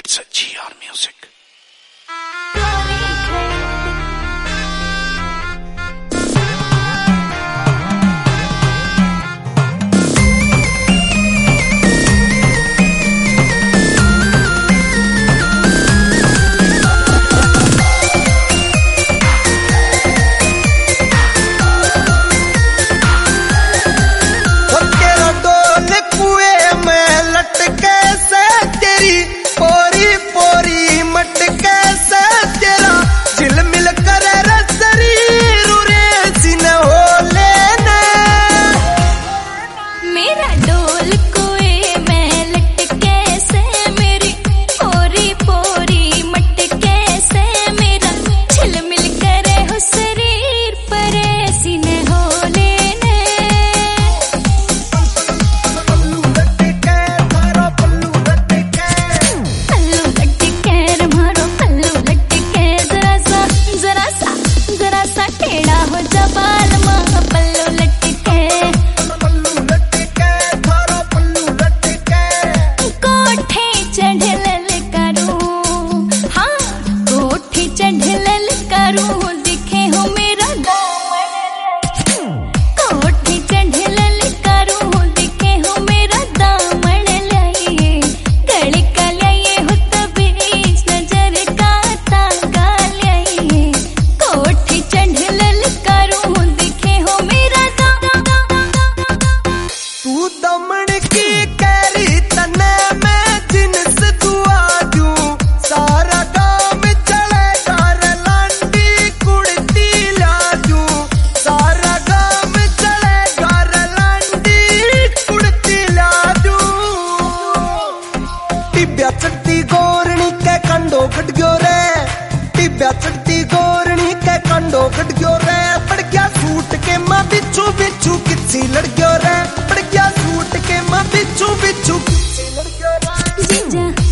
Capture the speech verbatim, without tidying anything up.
It's a G R music. टिब्या चढ़ती गोरणी के कंडो कट गयो रे, टिब्या चढ़ती गोरणी के कंडो कट गयो रे। पड़ गया सूट के मां बिच्छू बिच्छू किसी लड़ गयो रे, पड़ गया सूट के मां बिच्छू बिच्छू किसी लड़ गयो रे।